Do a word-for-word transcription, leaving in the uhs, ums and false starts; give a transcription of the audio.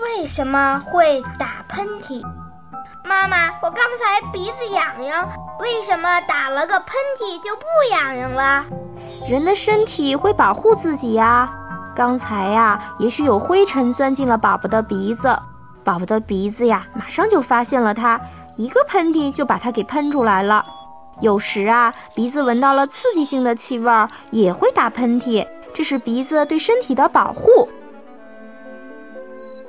为什么会打喷嚏？妈妈，我刚才鼻子痒痒，为什么打了个喷嚏就不痒痒了？ 人的身体会保护自己呀。刚才呀，也许有灰尘钻进了宝宝的鼻子，宝宝的鼻子呀，马上就发现了它，一个喷嚏就把它给喷出来了。有时啊，鼻子闻到了刺激性的气味，也会打喷嚏，这是鼻子对身体的保护。